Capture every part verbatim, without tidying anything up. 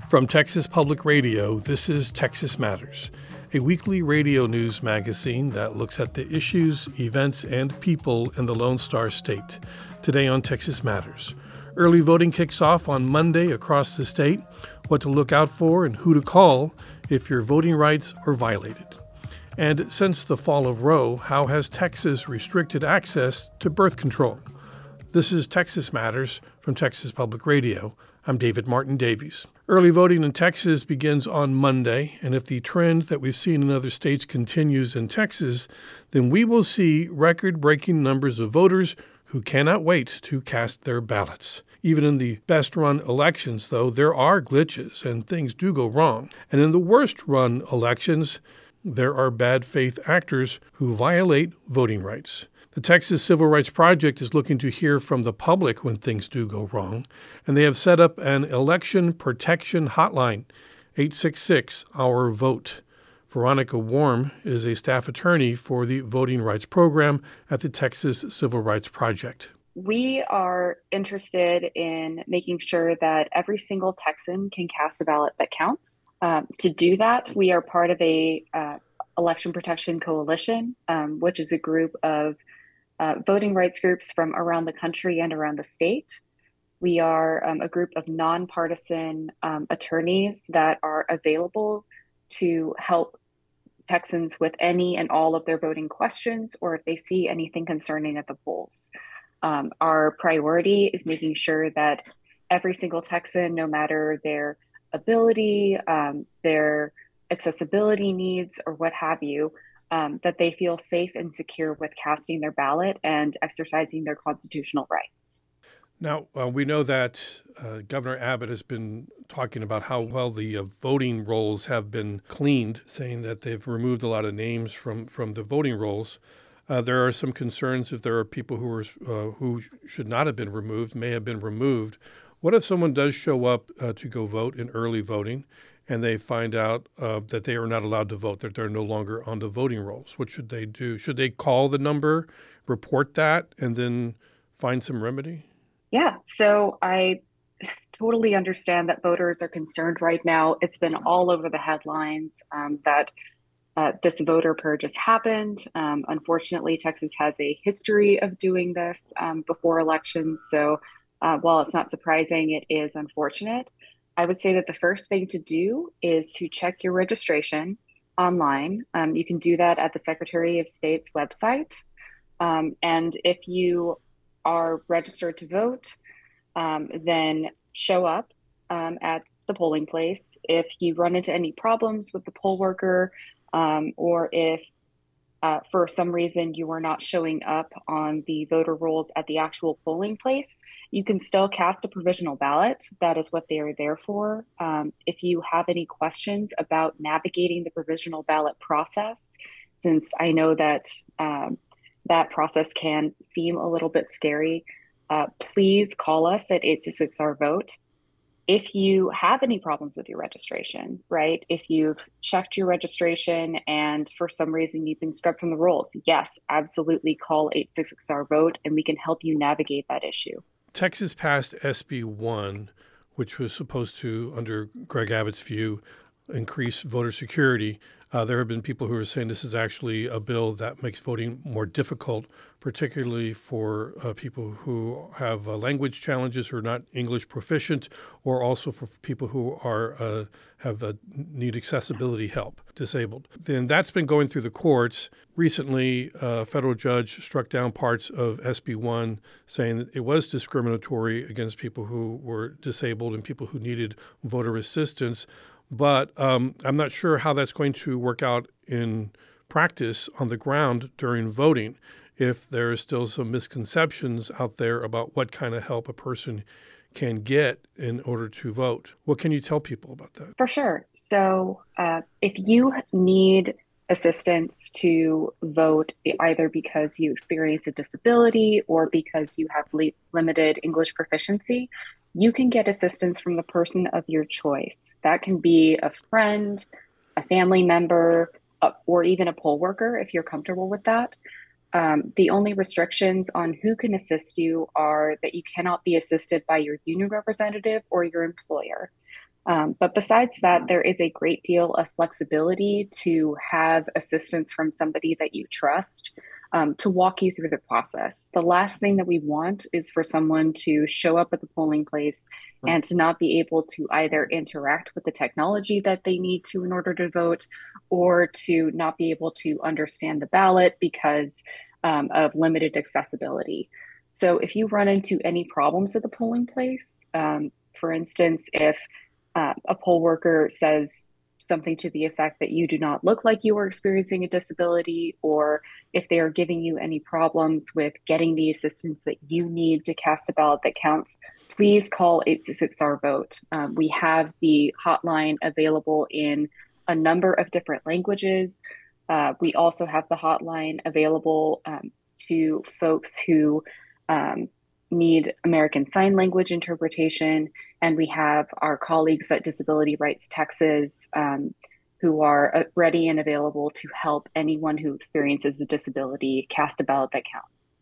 From Texas Public Radio, this is Texas Matters, a weekly radio news magazine that looks at the issues, events, and people in the Lone Star State. Today on Texas Matters, early voting kicks off on Monday across the state, what to look out for and who to call if your voting rights are violated. And since the fall of Roe, how has Texas restricted access to birth control? This is Texas Matters from Texas Public Radio. I'm David Martin Davies. Early voting in Texas begins on Monday, and if the trend that we've seen in other states continues in Texas, then we will see record-breaking numbers of voters who cannot wait to cast their ballots. Even in the best-run elections, though, there are glitches and things do go wrong. And in the worst-run elections, there are bad faith actors who violate voting rights. The Texas Civil Rights Project is looking to hear from the public when things do go wrong, and they have set up an election protection hotline, eight six six, our vote. Veronica Warm is a staff attorney for the Voting Rights Program at the Texas Civil Rights Project. We are interested in making sure that every single Texan can cast a ballot that counts. Um, to do that, we are part of a uh, election protection coalition, um, which is a group of uh, voting rights groups from around the country and around the state. We are um, a group of nonpartisan um, attorneys that are available to help Texans with any and all of their voting questions, or if they see anything concerning at the polls. Um, our priority is making sure that every single Texan, no matter their ability, um, their accessibility needs, or what have you, um, that they feel safe and secure with casting their ballot and exercising their constitutional rights. Now, uh, we know that uh, Governor Abbott has been talking about how well the uh, voting rolls have been cleaned, saying that they've removed a lot of names from, from the voting rolls. Uh, there are some concerns if there are people who are uh, who should not have been removed, may have been removed. What if someone does show up uh, to go vote in early voting and they find out uh, that they are not allowed to vote, that they're no longer on the voting rolls? What should they do? Should they call the number, report that, and then find some remedy? Yeah, so I totally understand that voters are concerned right now. It's been all over the headlines um, that Uh, this voter purge has happened. Um, unfortunately, Texas has a history of doing this um, before elections. So uh, while it's not surprising, it is unfortunate. I would say that the first thing to do is to check your registration online. Um, you can do that at the Secretary of State's website. Um, and if you are registered to vote, um, then show up um, at the polling place. If you run into any problems with the poll worker, Um, or if uh, for some reason you are not showing up on the voter rolls at the actual polling place, you can still cast a provisional ballot. That is what they are there for. Um, if you have any questions about navigating the provisional ballot process, since I know that um, that process can seem a little bit scary, uh, please call us at eight six six, our vote. If you have any problems with your registration, right? If you've checked your registration and for some reason you've been scrubbed from the rolls, yes, absolutely call eight six six, our vote, and we can help you navigate that issue. Texas passed S B one, which was supposed to, under Greg Abbott's view, increase voter security. Uh, there have been people who are saying this is actually a bill that makes voting more difficult, particularly for uh, people who have uh, language challenges, who are not English proficient, or also for people who are uh, have uh, need accessibility help, disabled. Then that's been going through the courts. Recently, a federal judge struck down parts of S B one, saying that it was discriminatory against people who were disabled and people who needed voter assistance. But um, I'm not sure how that's going to work out in practice on the ground during voting, if there are still some misconceptions out there about what kind of help a person can get in order to vote. What can you tell people about that? For sure. So uh, if you need assistance to vote, either because you experience a disability or because you have li- limited English proficiency, you can get assistance from the person of your choice. That can be a friend, a family member, uh, or even a poll worker if you're comfortable with that. Um, the only restrictions on who can assist you are that you cannot be assisted by your union representative or your employer. Um, but besides that, there is a great deal of flexibility to have assistance from somebody that you trust um, to walk you through the process. The last thing that we want is for someone to show up at the polling place and to not be able to either interact with the technology that they need to in order to vote, or to not be able to understand the ballot because um, of limited accessibility. So if you run into any problems at the polling place, um, for instance, if uh, a poll worker says something to the effect that you do not look like you are experiencing a disability, or if they are giving you any problems with getting the assistance that you need to cast a ballot that counts, please call eight six six R vote. Um, we have the hotline available in a number of different languages. Uh, we also have the hotline available um, to folks who um, need American Sign Language interpretation. And we have our colleagues at Disability Rights Texas um, who are uh, ready and available to help anyone who experiences a disability cast a ballot that counts.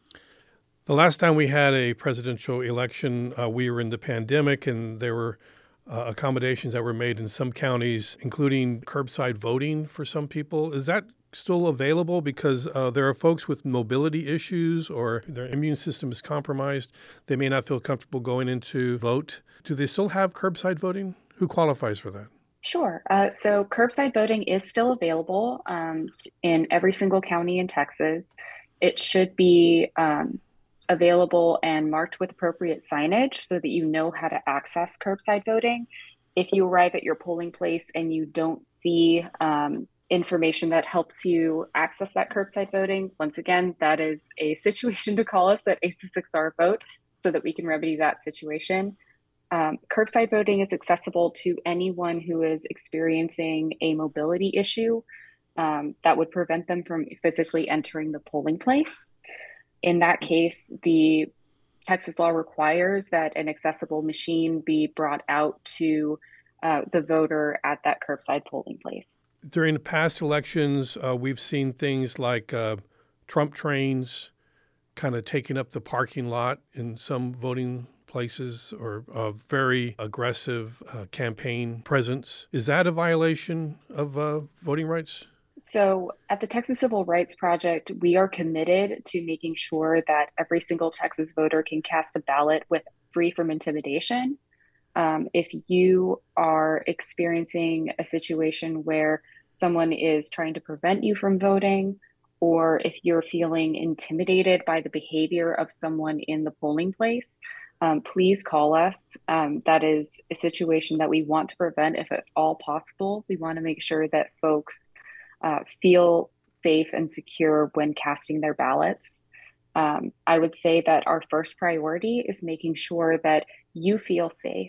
The last time we had a presidential election, uh, we were in the pandemic, and there were uh, accommodations that were made in some counties, including curbside voting for some people. Is that still available? Because uh, there are folks with mobility issues or their immune system is compromised. They may not feel comfortable going in to vote. Do they still have curbside voting? Who qualifies for that? Sure. Uh, so curbside voting is still available um, in every single county in Texas. It should be um, available and marked with appropriate signage so that you know how to access curbside voting. If you arrive at your polling place and you don't see um, information that helps you access that curbside voting, once again, that is a situation to call us at eight six six R vote so that we can remedy that situation. Um, curbside voting is accessible to anyone who is experiencing a mobility issue um, that would prevent them from physically entering the polling place. In that case, the Texas law requires that an accessible machine be brought out to uh, the voter at that curbside polling place. During the past elections, uh, we've seen things like uh, Trump trains kind of taking up the parking lot in some voting places, or a very aggressive uh, campaign presence. Is that a violation of uh, voting rights? So at the Texas Civil Rights Project, we are committed to making sure that every single Texas voter can cast a ballot with free from intimidation. Um, if you are experiencing a situation where someone is trying to prevent you from voting, or if you're feeling intimidated by the behavior of someone in the polling place, um, please call us. Um, that is a situation that we want to prevent if at all possible. We want to make sure that folks uh, feel safe and secure when casting their ballots. Um, I would say that our first priority is making sure that you feel safe.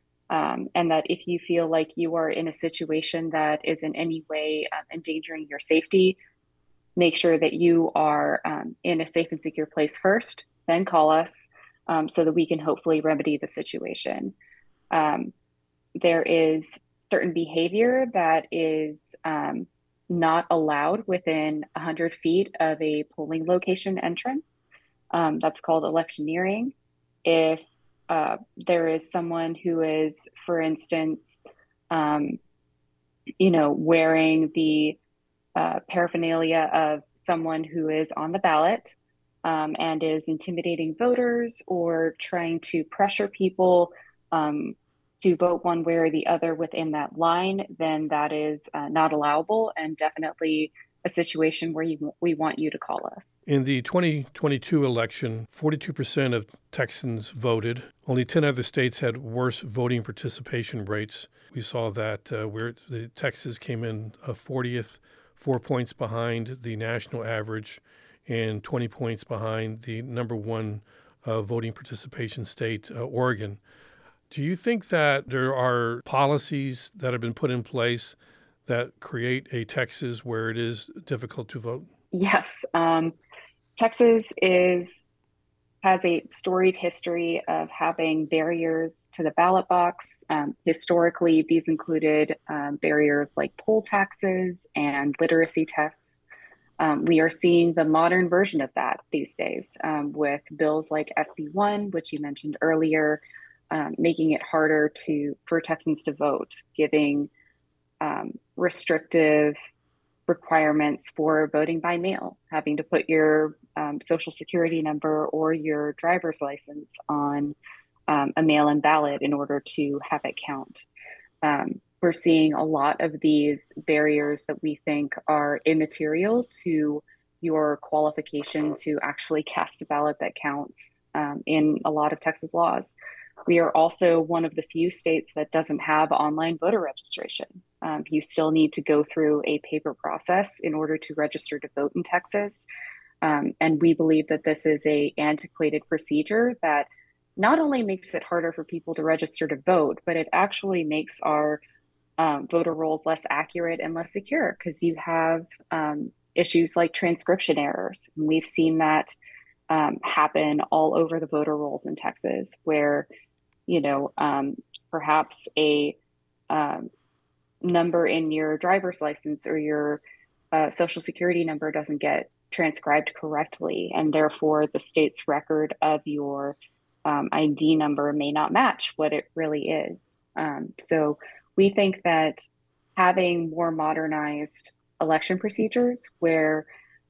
Um, and that if you feel like you are in a situation that is in any way um, endangering your safety, make sure that you are um, in a safe and secure place first, then call us um, so that we can hopefully remedy the situation. Um, there is certain behavior that is um, not allowed within one hundred feet of a polling location entrance. Um, that's called electioneering. If uh, there is someone who is, for instance, um, you know, wearing the uh, paraphernalia of someone who is on the ballot um, and is intimidating voters or trying to pressure people um, to vote one way or the other within that line, then that is uh, not allowable and definitely a situation where you, we want you to call us. In the twenty twenty-two election, forty-two percent of Texans voted. Only ten other states had worse voting participation rates. We saw that uh, where the Texas came in uh, fortieth, four points behind the national average and twenty points behind the number one uh, voting participation state, uh, Oregon. Do you think that there are policies that have been put in place that create a Texas where it is difficult to vote? Yes. Um, Texas is has a storied history of having barriers to the ballot box. Um, historically, these included um, barriers like poll taxes and literacy tests. Um, we are seeing the modern version of that these days um, with bills like S B one, which you mentioned earlier, um, making it harder to for Texans to vote, giving um, restrictive requirements for voting by mail, having to put your um, social security number or your driver's license on um, a mail-in ballot in order to have it count. Um, we're seeing a lot of these barriers that we think are immaterial to your qualification to actually cast a ballot that counts um, in a lot of Texas laws. We are also one of the few states that doesn't have online voter registration. Um, you still need to go through a paper process in order to register to vote in Texas. Um, and we believe that this is a antiquated procedure that not only makes it harder for people to register to vote, but it actually makes our um, voter rolls less accurate and less secure because you have um, issues like transcription errors. And we've seen that um, happen all over the voter rolls in Texas, where you know, um, perhaps a um, number in your driver's license or your uh, social security number doesn't get transcribed correctly, and therefore the state's record of your um, I D number may not match what it really is. Um, so we think that having more modernized election procedures where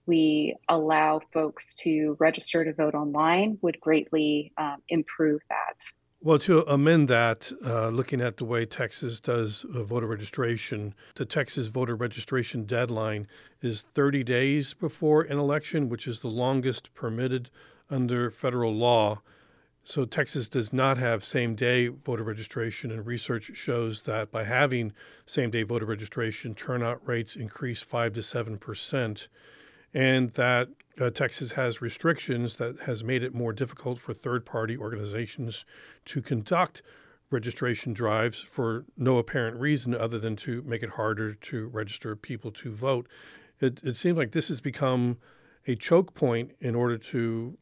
we allow folks to register to vote online would greatly um, improve that. Well, to amend that, uh, looking at the way Texas does uh, voter registration, the Texas voter registration deadline is thirty days before an election, which is the longest permitted under federal law. So Texas does not have same-day voter registration, and research shows that by having same-day voter registration, turnout rates increase five to seven percent, and that Uh, Texas has restrictions that has made it more difficult for third-party organizations to conduct registration drives for no apparent reason other than to make it harder to register people to vote. It, it seems like this has become a choke point in order to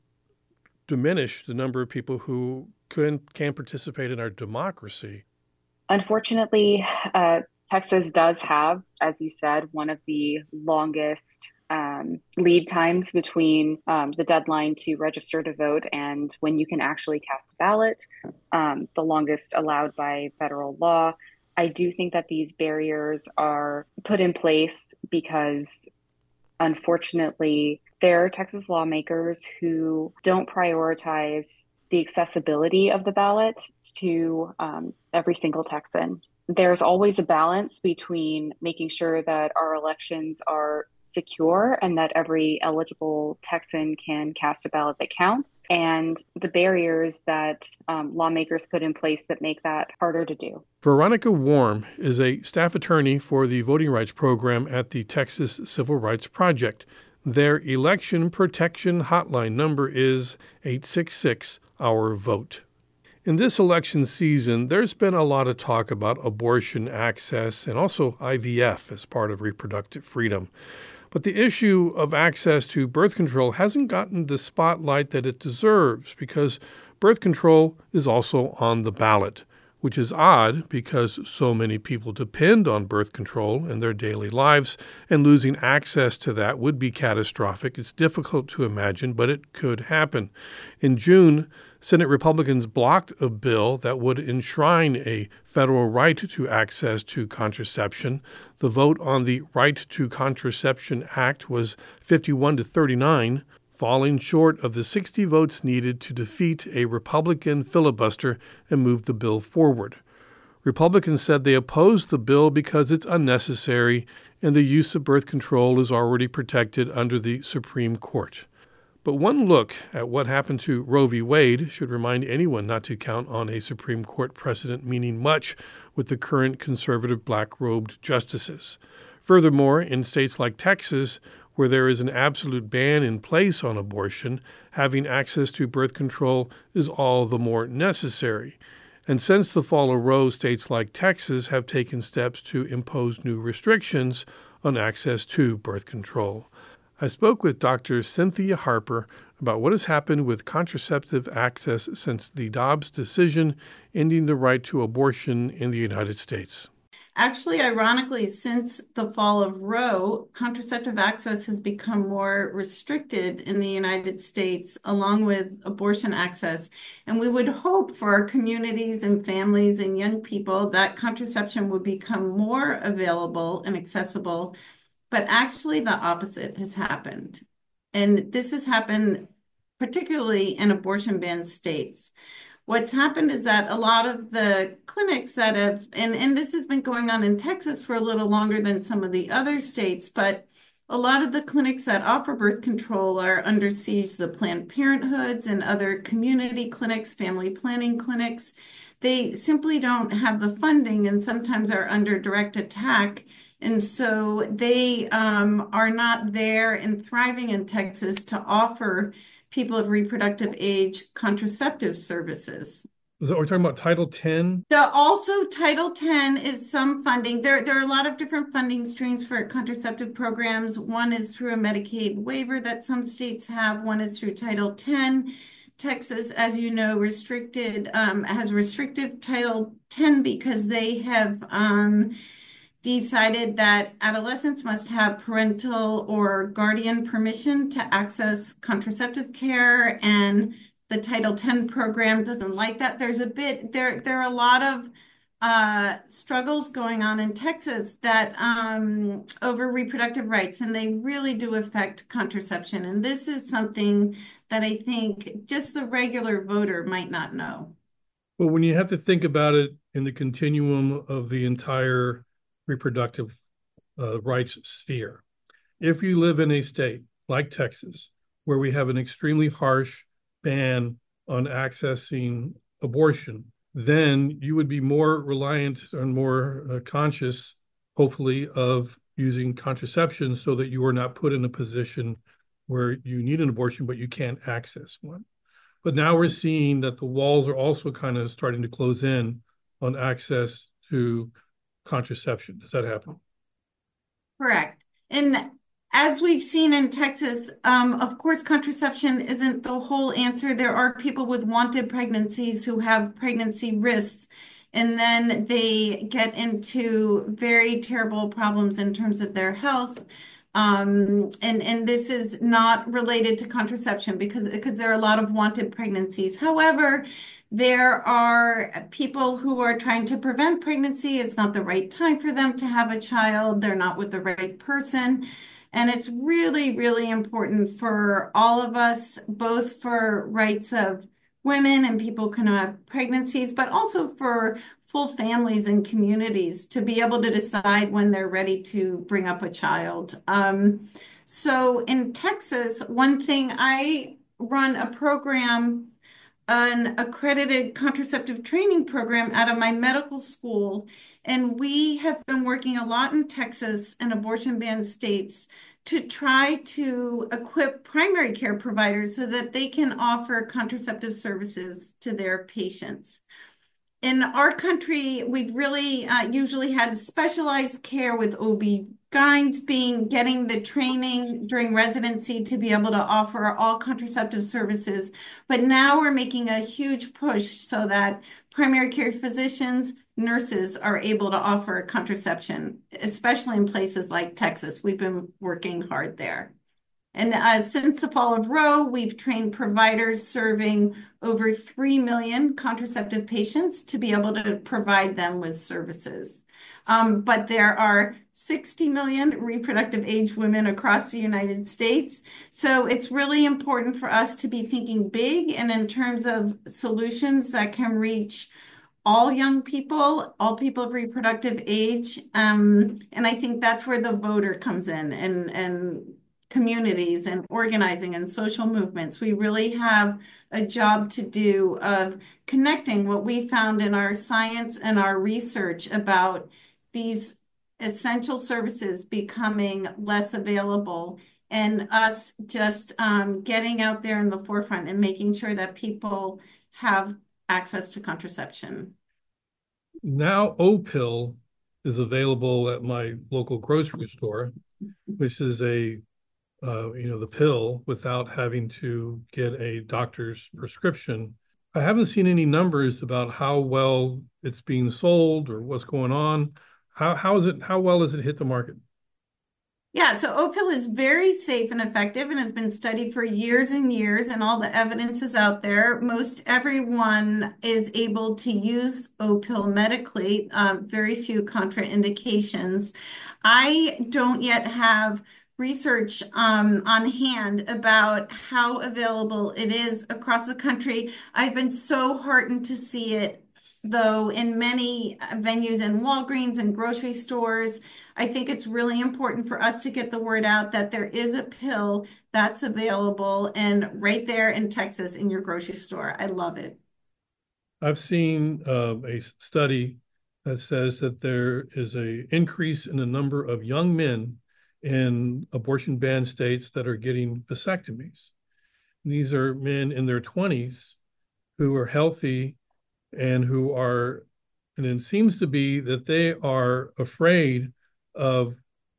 diminish the number of people who can, can participate in our democracy. Unfortunately, uh, Texas does have, as you said, one of the longest Um, lead times between um, the deadline to register to vote and when you can actually cast a ballot, um, the longest allowed by federal law. I do think that these barriers are put in place because, unfortunately, there are Texas lawmakers who don't prioritize the accessibility of the ballot to um, every single Texan. There's always a balance between making sure that our elections are secure and that every eligible Texan can cast a ballot that counts, and the barriers that um, lawmakers put in place that make that harder to do. Veronica Warm is a staff attorney for the Voting Rights Program at the Texas Civil Rights Project. Their election protection hotline number is eight six six, our vote. In this election season, there's been a lot of talk about abortion access and also I V F as part of reproductive freedom. But the issue of access to birth control hasn't gotten the spotlight that it deserves because birth control is also on the ballot, which is odd because so many people depend on birth control in their daily lives, and losing access to that would be catastrophic. It's difficult to imagine, but it could happen. In June, Senate Republicans blocked a bill that would enshrine a federal right to access to contraception. The vote on the Right to Contraception Act was fifty-one to thirty-nine, falling short of the sixty votes needed to defeat a Republican filibuster and move the bill forward. Republicans said they opposed the bill because it's unnecessary and the use of birth control is already protected under the Supreme Court. But one look at what happened to Roe v. Wade should remind anyone not to count on a Supreme Court precedent meaning much with the current conservative black-robed justices. Furthermore, in states like Texas, where there is an absolute ban in place on abortion, having access to birth control is all the more necessary. And since the fall of Roe, states like Texas have taken steps to impose new restrictions on access to birth control. I spoke with Doctor Cynthia Harper about what has happened with contraceptive access since the Dobbs decision ending the right to abortion in the United States. Actually, ironically, since the fall of Roe, contraceptive access has become more restricted in the United States, along with abortion access. And we would hope for our communities and families and young people that contraception would become more available and accessible. But actually, the opposite has happened. And this has happened particularly in abortion ban states. What's happened is that a lot of the clinics that have, and, and this has been going on in Texas for a little longer than some of the other states, but a lot of the clinics that offer birth control are under siege. The Planned Parenthoods and other community clinics, family planning clinics, they simply don't have the funding and sometimes are under direct attack. And so they um, are not there and thriving in Texas to offer people of reproductive age contraceptive services. So we're talking about Title ten? The also Title ten is some funding. There, there are a lot of different funding streams for contraceptive programs. One is through a Medicaid waiver that some states have. One is through Title ten. Texas, as you know, restricted um, has restrictive Title ten because they have um, decided that adolescents must have parental or guardian permission to access contraceptive care, and the Title ten program doesn't like that. There's a bit there. There are a lot of uh, struggles going on in Texas that um, over reproductive rights, and they really do affect contraception. And this is something that I think just the regular voter might not know. Well, when you have to think about it in the continuum of the entire reproductive uh, rights sphere, if you live in a state like Texas, where we have an extremely harsh ban on accessing abortion, then you would be more reliant and more uh, conscious, hopefully, of using contraception so that you are not put in a position where you need an abortion, but you can't access one. But now we're seeing that the walls are also kind of starting to close in on access to contraception. Does that happen? Correct. And as we've seen in Texas, um, of course, contraception isn't the whole answer. There are people with wanted pregnancies who have pregnancy risks, and then they get into very terrible problems in terms of their health. Um, and, and this is not related to contraception because, because there are a lot of wanted pregnancies. However, there are people who are trying to prevent pregnancy. It's not the right time for them to have a child. They're not with the right person. And it's really, really important for all of us, both for rights of women and people who can have pregnancies, but also for full families and communities to be able to decide when they're ready to bring up a child. Um, so in Texas, one thing I run a program, an accredited contraceptive training program out of my medical school. And we have been working a lot in Texas and abortion ban states to try to equip primary care providers so that they can offer contraceptive services to their patients. In our country, we've really uh, usually had specialized care with O B gyns being getting the training during residency to be able to offer all contraceptive services. But now we're making a huge push so that primary care physicians, nurses are able to offer contraception, especially in places like Texas. We've been working hard there. And uh, since the fall of Roe, we've trained providers serving over three million contraceptive patients to be able to provide them with services. Um, but there are sixty million reproductive age women across the United States. So it's really important for us to be thinking big and in terms of solutions that can reach all young people, all people of reproductive age. Um, and I think that's where the voter comes in and, and communities and organizing and social movements. We really have a job to do of connecting what we found in our science and our research about these essential services becoming less available, and us just um, getting out there in the forefront and making sure that people have access to contraception. Now Opill is available at my local grocery store, which is a uh, you know, the pill without having to get a doctor's prescription. I haven't seen any numbers about how well it's being sold or what's going on. How how is it? How well does it hit the market? Yeah, so Opill is very safe and effective and has been studied for years and years, and all the evidence is out there. Most everyone is able to use Opill medically, uh, very few contraindications. I don't yet have research um, on hand about how available it is across the country. I've been so heartened to see it, though, in many venues in Walgreens and grocery stores. I think it's really important for us to get the word out that there is a pill that's available and right there in Texas in your grocery store. I love it. I've seen uh, a study that says that there is a increase in the number of young men in abortion ban states that are getting vasectomies. These are men in their twenties who are healthy and who are, and it seems to be that they are afraid of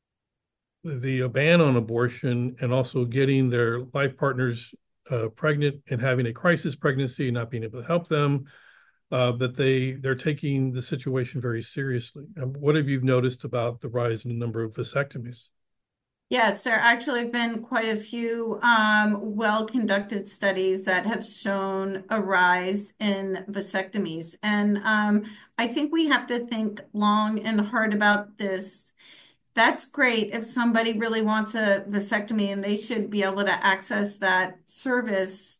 the ban on abortion and also getting their life partners uh, pregnant and having a crisis pregnancy, not being able to help them. Uh, that they they're taking the situation very seriously. Um, what have you noticed about the rise in the number of vasectomies? Yes, there actually have been quite a few um, well-conducted studies that have shown a rise in vasectomies. And um, I think we have to think long and hard about this. That's great if somebody really wants a vasectomy and they should be able to access that service.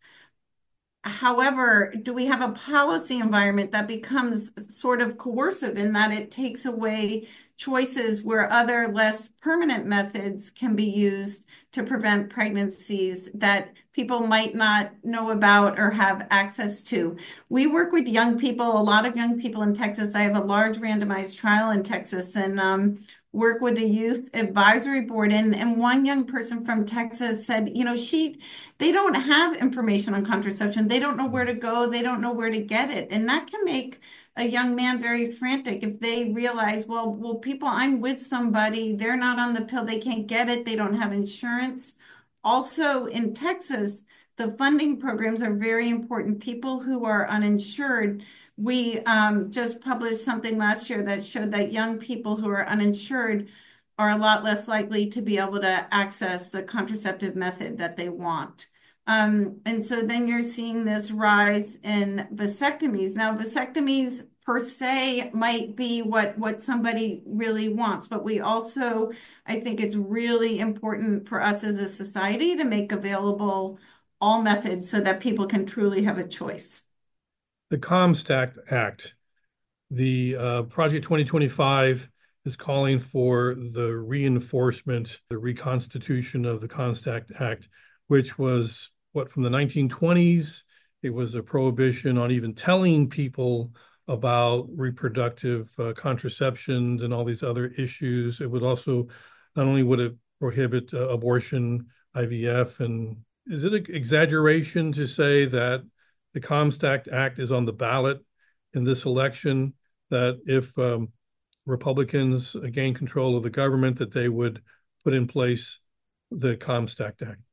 However, do we have a policy environment that becomes sort of coercive in that it takes away choices where other less permanent methods can be used to prevent pregnancies that people might not know about or have access to? We work with young people, a lot of young people in Texas. I have a large randomized trial in Texas, and um, work with a youth advisory board. And, and one young person from Texas said, you know, she they don't have information on contraception. They don't know where to go. They don't know where to get it. And that can make a young man very frantic if they realize, well, well, people, I'm with somebody, they're not on the pill, they can't get it, they don't have insurance. Also in Texas, the funding programs are very important. People who are uninsured, we um, just published something last year that showed that young people who are uninsured are a lot less likely to be able to access the contraceptive method that they want. Um, and so then you're seeing this rise in vasectomies. Now, vasectomies per se might be what, what somebody really wants, but we also, I think it's really important for us as a society to make available all methods so that people can truly have a choice. The CommStack Act, the uh, Project twenty twenty-five is calling for the reinforcement, the reconstitution of the CommStack Act, which was what from the nineteen twenties. It was a prohibition on even telling people about reproductive uh, contraceptions and all these other issues. It would also, not only would it prohibit uh, abortion, I V F, and is it an exaggeration to say that the CommStack Act is on the ballot in this election, that if um, Republicans gain control of the government, that they would put in place the CommStack Act?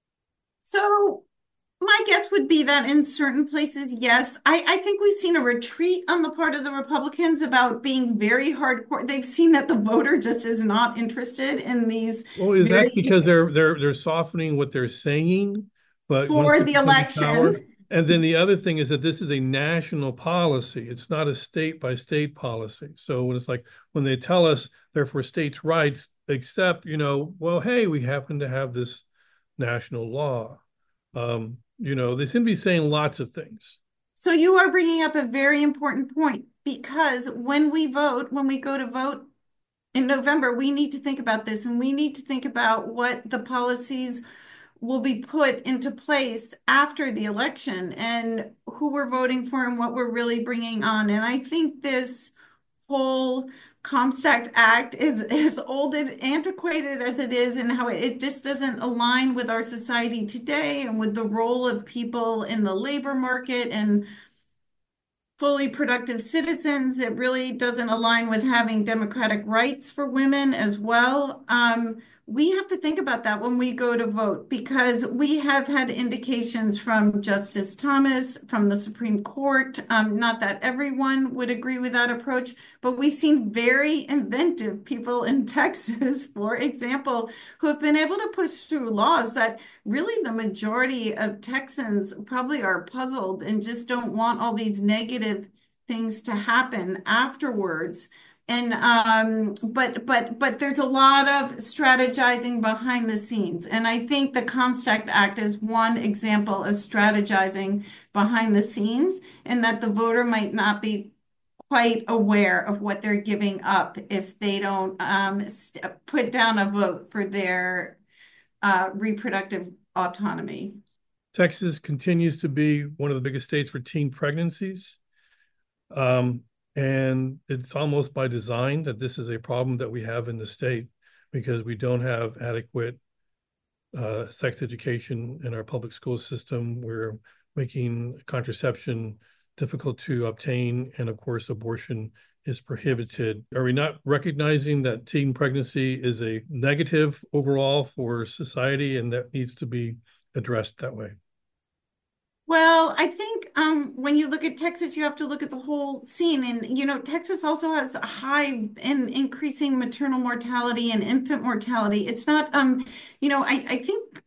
So my guess would be that in certain places, yes. I, I think we've seen a retreat on the part of the Republicans about being very hardcore. They've seen that the voter just is not interested in these Well, is very that because they're they're they're softening what they're saying, but once for they the become in power, election. and then the other thing is that this is a national policy. It's not a state by state policy. So when it's like when they tell us they're for states' rights, except, you know, well, hey, we happen to have this national law. Um, you know, they seem to be saying lots of things. So you are bringing up a very important point because when we vote, when we go to vote in November, we need to think about this and we need to think about what the policies will be put into place after the election and who we're voting for and what we're really bringing on. And I think this whole CommStack Act is as old and antiquated as it is, and how it, it just doesn't align with our society today and with the role of people in the labor market and fully productive citizens. It really doesn't align with having democratic rights for women as well. Um, we have to think about that when we go to vote, because we have had indications from Justice Thomas, from the Supreme Court, um, not that everyone would agree with that approach, but we've seen very inventive people in Texas, for example, who have been able to push through laws that really the majority of Texans probably are puzzled and just don't want all these negative things to happen afterwards. And um, but but but there's a lot of strategizing behind the scenes, and I think the Comstock Act is one example of strategizing behind the scenes, and that the voter might not be quite aware of what they're giving up if they don't um, put down a vote for their uh, reproductive autonomy. Texas continues to be one of the biggest states for teen pregnancies. Um, And it's almost by design that this is a problem that we have in the state, because we don't have adequate uh, sex education in our public school system. We're making contraception difficult to obtain. And of course, abortion is prohibited. Are we not recognizing that teen pregnancy is a negative overall for society, and that needs to be addressed that way? Well, I think um, when you look at Texas, you have to look at the whole scene. And, you know, Texas also has a high and increasing maternal mortality and infant mortality. It's not, um, you know, I, I think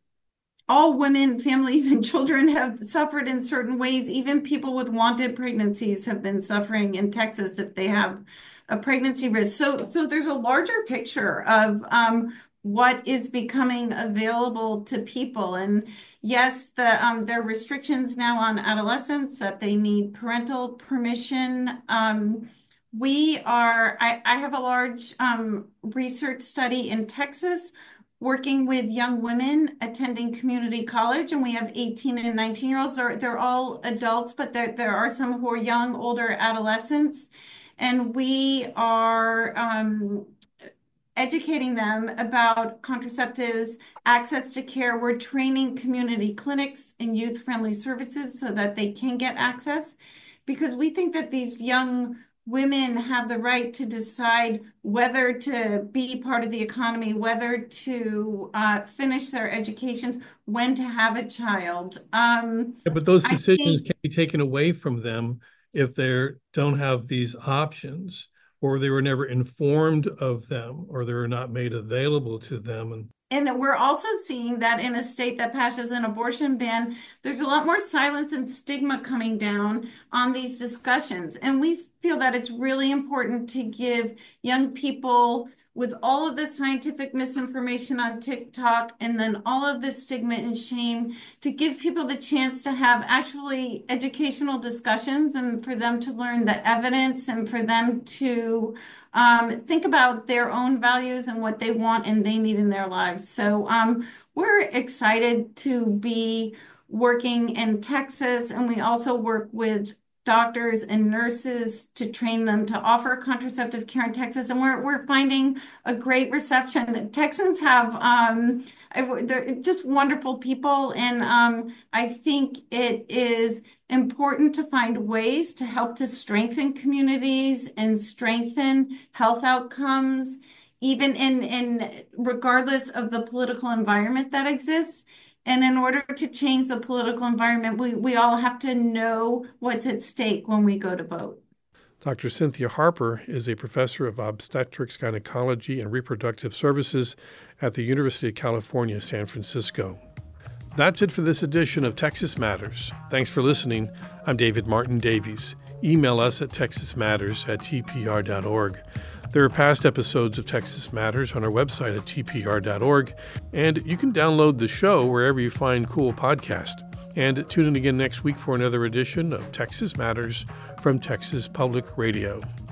all women, families, and children have suffered in certain ways. Even people with wanted pregnancies have been suffering in Texas if they have a pregnancy risk. So, so there's a larger picture of um, what is becoming available to people. And yes, the um, there are restrictions now on adolescents that they need parental permission. Um, we are, I, I have a large um, research study in Texas working with young women attending community college, and we have eighteen and nineteen year olds. They're, they're all adults, but there, there are some who are young, older adolescents. And we are um, educating them about contraceptives, access to care. We're training community clinics and youth-friendly services so that they can get access, because we think that these young women have the right to decide whether to be part of the economy, whether to uh, finish their educations, when to have a child. Um, yeah, but those decisions think, can be taken away from them if they don't have these options, or they were never informed of them, or they were not made available to them. And And we're also seeing that in a state that passes an abortion ban, there's a lot more silence and stigma coming down on these discussions. And we feel that it's really important to give young people, with all of the scientific misinformation on TikTok and then all of this stigma and shame, to give people the chance to have actually educational discussions, and for them to learn the evidence, and for them to um, think about their own values and what they want and they need in their lives. So um, we're excited to be working in Texas, and we also work with doctors and nurses to train them to offer contraceptive care in Texas. And we're, we're finding a great reception. Texans have um, they're just wonderful people. And um, I think it is important to find ways to help to strengthen communities and strengthen health outcomes, even in, in regardless of the political environment that exists. And in order to change the political environment, we, we all have to know what's at stake when we go to vote. Doctor Cynthia Harper is a professor of obstetrics, gynecology, and reproductive services at the University of California, San Francisco. That's it for this edition of Texas Matters. Thanks for listening. I'm David Martin Davies. Email us at texas matters at t p r dot org. There are past episodes of Texas Matters on our website at t p r dot org, and you can download the show wherever you find cool podcasts. And tune in again next week for another edition of Texas Matters from Texas Public Radio.